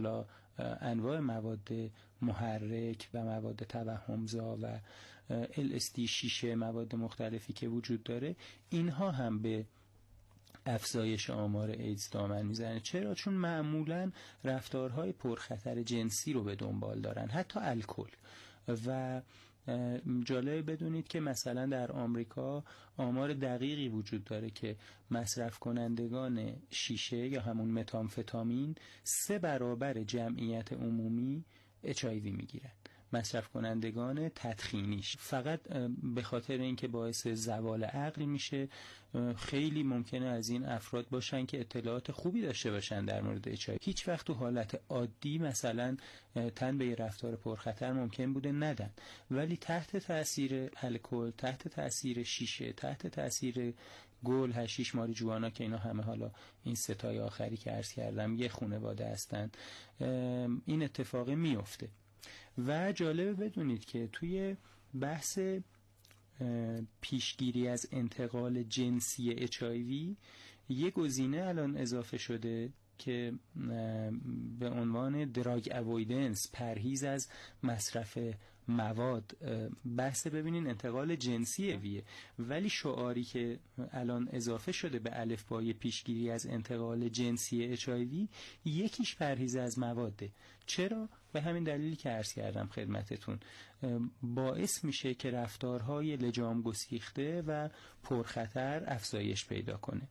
انواع مواد محرک و مواد توهمزا و LSD، شیشه، مواد مختلفی که وجود داره، اینها هم به افزایش آمار ایدز دامن میزنه. چرا؟ چون معمولاً رفتارهای پرخطر جنسی رو به دنبال دارن، حتی الکل. و جالب بدونید که مثلا در آمریکا آمار دقیقی وجود داره که مصرف کنندگان شیشه یا همون متامفتامین 3 برابر جمعیت عمومی HIV میگیرن. مصرف کنندگان تدخینیش فقط به خاطر اینکه باعث زوال عقل میشه. خیلی ممکنه از این افراد باشن که اطلاعات خوبی داشته باشن در مورد HIV، هیچ وقت تو حالت عادی مثلا تن به رفتار پرخطر ممکن بوده ندن، ولی تحت تاثیر الکل، تحت تاثیر شیشه، تحت تاثیر گل، حشیش، ماریجوانا که اینا همه حالا این ستای آخری که عرض کردم یه خانواده هستن، این اتفاق میفته. و جالبه بدونید که توی بحث پیشگیری از انتقال جنسی HIV یه گزینه الان اضافه شده که به عنوان دراگ اوایدنس، پرهیز از مصرف مواد. بحث ببینین انتقال جنسی ویه، ولی شعاری که الان اضافه شده به الفبای پیشگیری از انتقال جنسی HIV یکیش پرهیز از مواده. چرا؟ به همین دلیلی که عرض کردم خدمتتون، باعث میشه که رفتارهای لجام گسیخته و پرخطر افزایش پیدا کنه.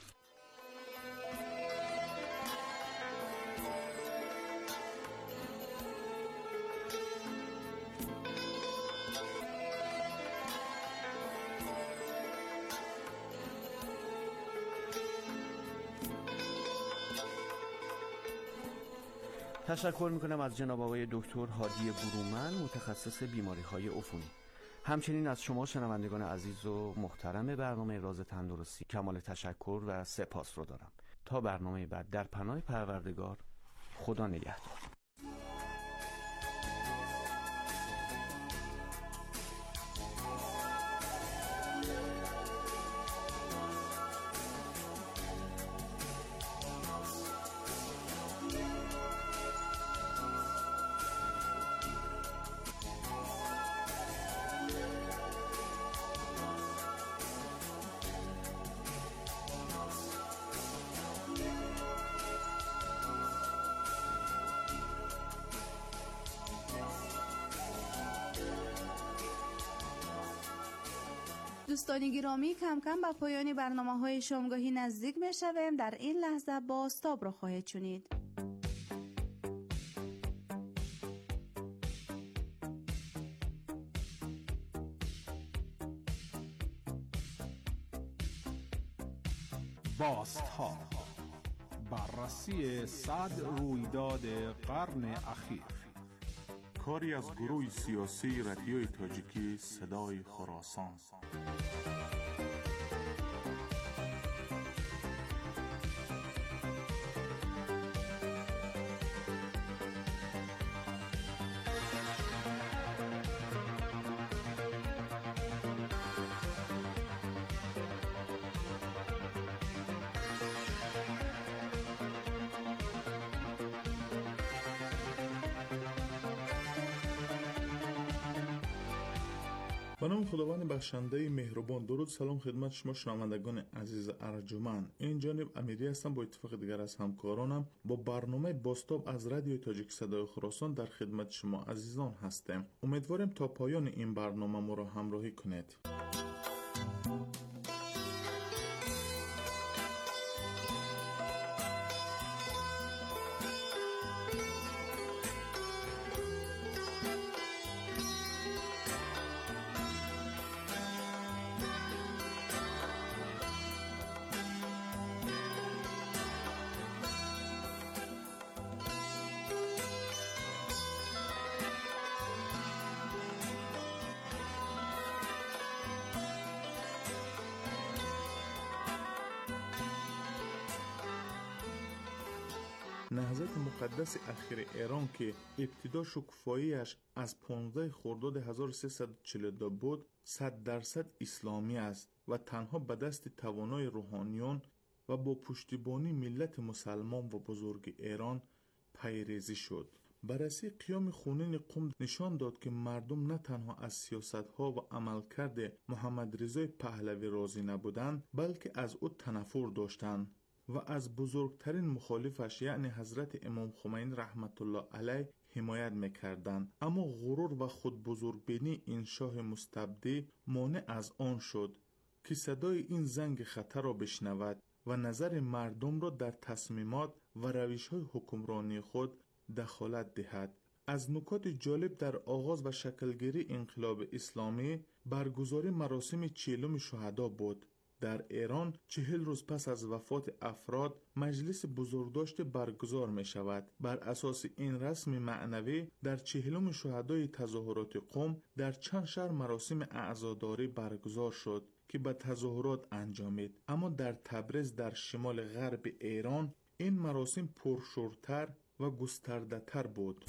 تشکر میکنم از جناب آقای دکتر هادی برومند، متخصص بیماری‌های عفونی. همچنین از شما شنوندگان عزیز و محترم برنامه راز تندرستی کمال تشکر و سپاس رو دارم. تا برنامه بعد، در پناه پروردگار، خدا نگهدار. دوستان گرامی، کم کم به پایان برنامه‌های شامگاهی نزدیک می‌شویم. در این لحظه بازتاب را خواهید شنید. بازتاب، بررسی 100 رویداد قرن اخیر. کاری از گروه سیاسی رادیوی تاجیکی صدای خراسان. به نام خداوند بخشنده مهربان. درود سلام خدمت شما شنوندگان عزیز ارجمند. این جانب امیری هستم، با اتفاق دیگر از همکارانم با برنامه بازتاب از رادیوی تاجیک صدای خراسان در خدمت شما عزیزان هستیم. امیدواریم تا پایان این برنامه ما را همراهی کنید. نهضت مقدس اخیر ایران که ابتدا شکوفاییش از 15 خرداد 1342 بود 100% اسلامی است و تنها به دست توانای روحانیان و با پشتیبانی ملت مسلمان و بزرگ ایران پیریزی شد. بررسی قیام خونین قم نشان داد که مردم نه تنها از سیاست‌ها و عملکرد محمد رضا پهلوی راضی نبودند، بلکه از او تنفر داشتند و از بزرگترین مخالفش یعنی حضرت امام خمینی رحمت الله علیه حمایت میکردند. اما غرور و خود بزرگبینی این شاه مستبد مانع از آن شد که صدای این زنگ خطر را بشنود و نظر مردم را در تصمیمات و روش‌های حکمرانی خود دخالت دهد. از نکات جالب در آغاز و شکلگیری انقلاب اسلامی برگزاری مراسم 40 شهدا بود. در ایران 40 روز پس از وفات افراد مجلس بزرگداشت برگزار می شود. بر اساس این رسم معنوی در 40 شهدای تظاهرات قم در چند شهر مراسم عزاداری برگزار شد که به تظاهرات انجامید. اما در تبریز در شمال غرب ایران این مراسم پرشورتر و گسترده تر بود.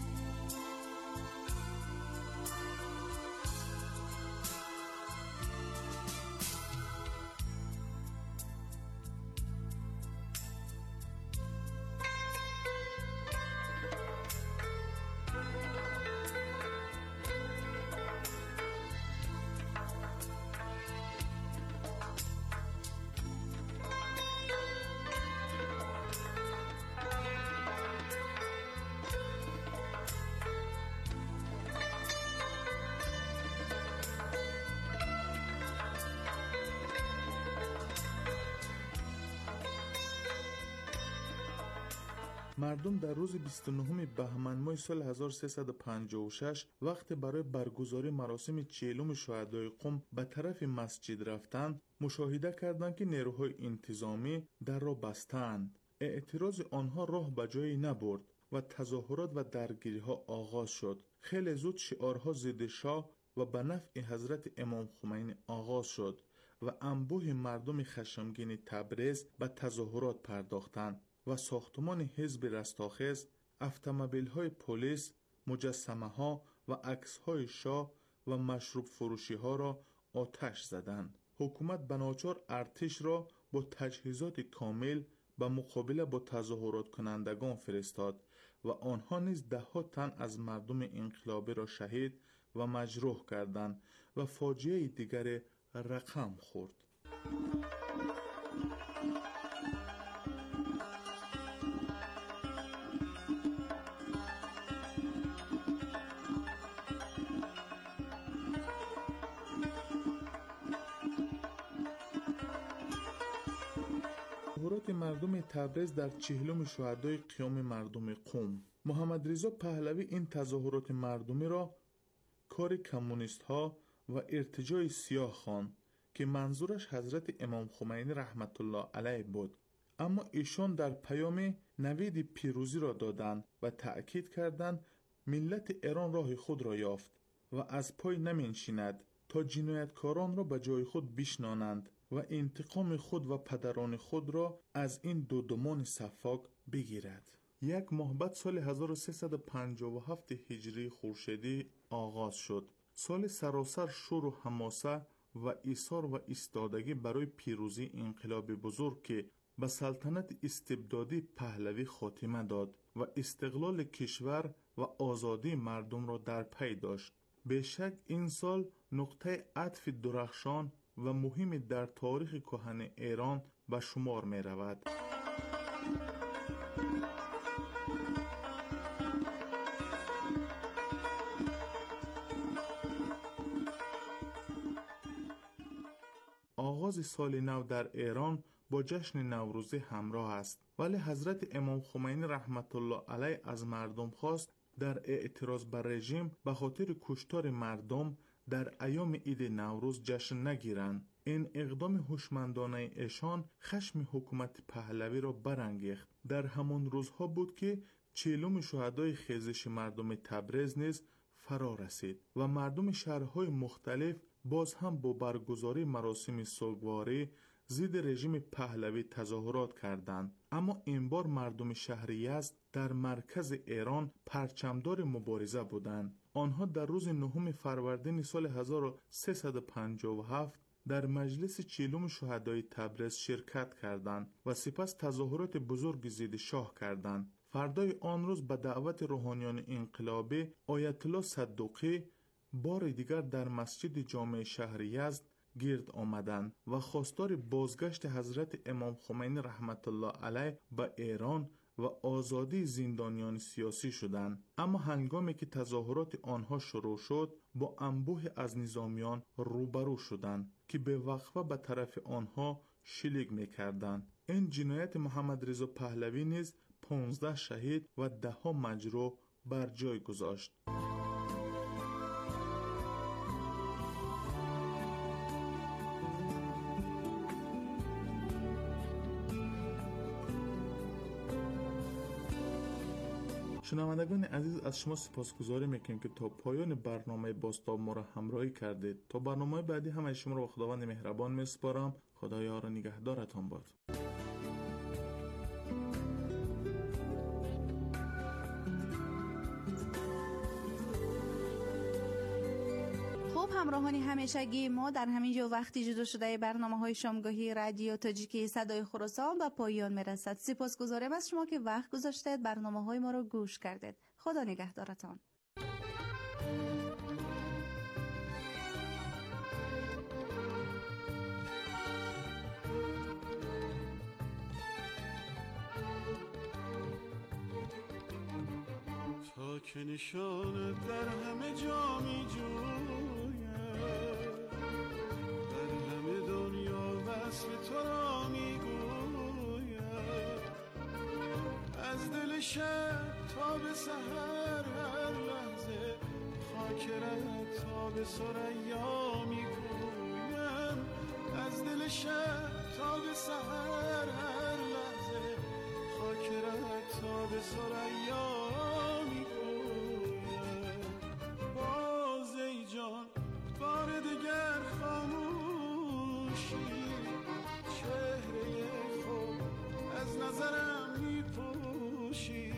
مردم در روز 29 بهمن ماه سال 1356 وقت برای برگزاری مراسم 40 شهدای قم به طرف مسجد رفتند، مشاهده کردند که نیروهای انتظامی در را بستند. اعتراض آنها راه به جایی نبرد و تظاهرات و درگیری ها آغاز شد. خیلی زود شعارها ضد شاه و به نفع حضرت امام خمینی آغاز شد و انبوه مردم خشمگین تبریز به تظاهرات پرداختند و ساختمان حزب رستاخیز، اتومبیل‌های پلیس، مجسمه‌ها و عکس‌های شاه و مشروب فروشی‌ها را آتش زدند. حکومت بناچار ارتش را با تجهیزات کامل به مقابله با تظاهرات کنندگان فرستاد و آنها نیز ده‌ها تن از مردم انقلابی را شهید و مجروح کردند و فاجعه دیگر رقم خورد. تظاهرات مردم تبریز در 40 شهدای قیام مردم قم. محمد رضا پهلوی این تظاهرات مردمی را کار کمونیست ها و ارتجاع سیاه خواند که منظورش حضرت امام خمینی رحمت الله علیه بود. اما ایشان در پیام نوید پیروزی را دادند و تأکید کردند ملت ایران راه خود را یافت و از پای نمی‌نشیند تا جنایتکاران را به جای خود بشنانند و انتقام خود و پدران خود را از این دودمان صفاک بگیرد. 1 ماه بعد سال 1357 هجری خورشیدی آغاز شد. سال سراسر شور و حماسه و ایثار و ایستادگی برای پیروزی انقلاب بزرگ که به سلطنت استبدادی پهلوی خاتمه داد و استقلال کشور و آزادی مردم را در پی داشت. به شک این سال نقطه عطف درخشان و مهم در تاریخ کهن ایران به شمار می رود. آغاز سال نو در ایران با جشن نوروزی همراه است، ولی حضرت امام خمینی رحمت الله علیه از مردم خواست در اعتراض بر رژیم به خاطر کشتار مردم در ایام عید نوروز جشن نگیرند. این اقدام هوشمندانه ایشان خشم حکومت پهلوی را برانگیخت. در همان روزها بود که 40 شهدای خیزش مردم تبریز نیز فرا رسید و مردم شهرهای مختلف باز هم با برگزاری مراسم سوگواری ضد رژیم پهلوی تظاهرات کردند. اما این بار مردم شهر یزد در مرکز ایران پرچمدار مبارزه بودند. آنها در روز 9 فروردین سال 1357 در مجلس 40 شهدای تبریز شرکت کردند و سپس تظاهرات بزرگ ضد شاه کردند. فردای آن روز به دعوت روحانیان انقلابی آیت الله صدوقی بار دیگر در مسجد جامع شهر یزد گرد آمدند و خواستار بازگشت حضرت امام خمینی رحمت الله علیه به ایران و آزادی زندانیان سیاسی شدند. اما هنگامی که تظاهرات آنها شروع شد با انبوه از نظامیان روبرو شدند که به وقفه به طرف آنها شلیک می‌کردند. این جنایت محمد رضا پهلوی نیز 15 شهید و 10 مجروح بر جای گذاشت. شنوندگان عزیز، از شما سپاسگزاری میکنیم که تا پایان برنامه بازتاب ما را همراهی کردید. تا برنامه بعدی همه شما را به خداوند مهربان میسپارم. خدا یار و نگهدارتان باد. همراهان همیشگی ما در همین جا وقتی جدا شده برنامه‌های شامگاهی رادیو تاجیکی صدای خراسان به پایان میرسد. سپاسگزارم از شما که وقت گذاشتید برنامه‌های ما رو گوش کردید. خدا نگهدارتان. تا که نشانت در همه جا می جویم، در همه دنیا وصل تو را می گویم، از دل شب تا به سحر هر لحظه خاکرت تا به ثریا می گویم، از دل شب تا به سحر هر لحظه خاکرت تا به ثریا می گویم. باز ای جان بار دیگر خاموشی، چهره خود از نظرم می پوشی،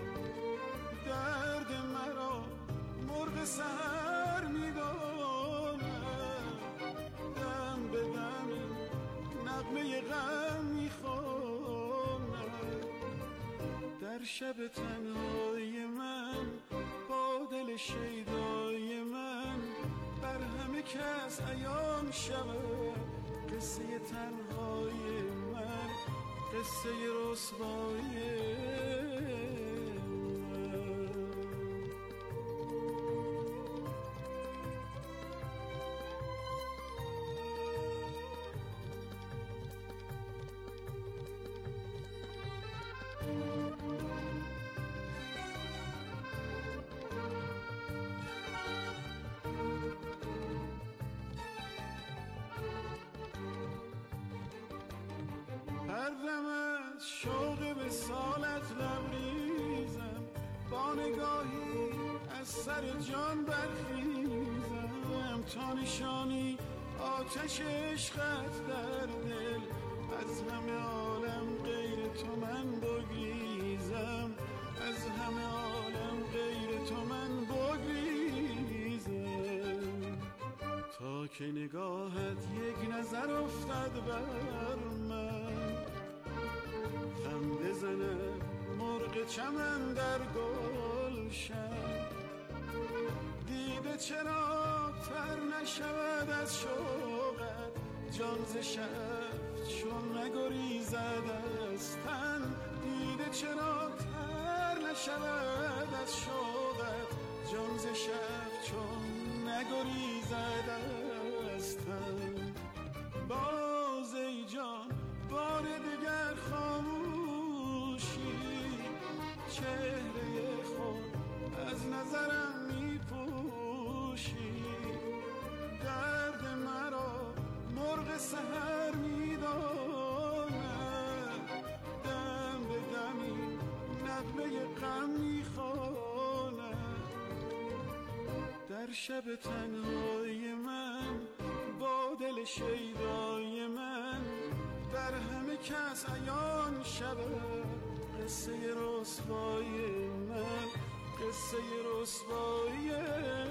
درد مرا مرغ سحر می دانم، دم به دم نغمه غم می خوانم، در شب تنهای من با دل شیدای من بر همه کس عیان شود قصه تنهای من، قصه رسوایی هر دم از شوق به سالت لبریزم، با نگاهی از سر جان برخیزم، تا نشانی آتش عشقت در دل از همه عالم غیر تو من بگریزم، از همه عالم غیر تو من بگریزم، تا که نگاهت یک نظر افتد بر من، خم بزنه مرغ چمن در گلشن، دیده چرا تر نشود از شوقت، جان ز شب چون نگریزد از تن، دیده چرا تر نشود از شوقت، جان ز شب چون نگریزد از تن. باز ای جان بار دیگر خاموشی، چهره خود از نظرم می پوشی، درد مرا مرغ سحر می داند، دم به دمی نغمه غم می خواند، در شب تنهای من با دل شیدای من بر همه کس عیان شود قصه رسوای من، قصه رسوای